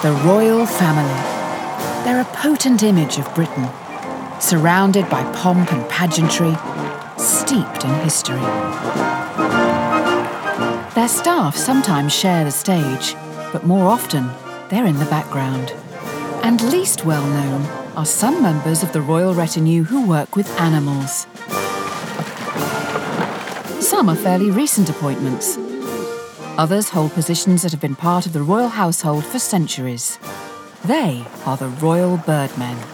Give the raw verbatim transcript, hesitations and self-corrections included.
The royal family. They're a potent image of Britain, surrounded by pomp and pageantry, steeped in history. Their staff sometimes share the stage, but more often, they're in the background. And least well known are some members of the royal retinue who work with animals. Some are fairly recent appointments. Others hold positions that have been part of the royal household for centuries. They are the Royal Birdmen.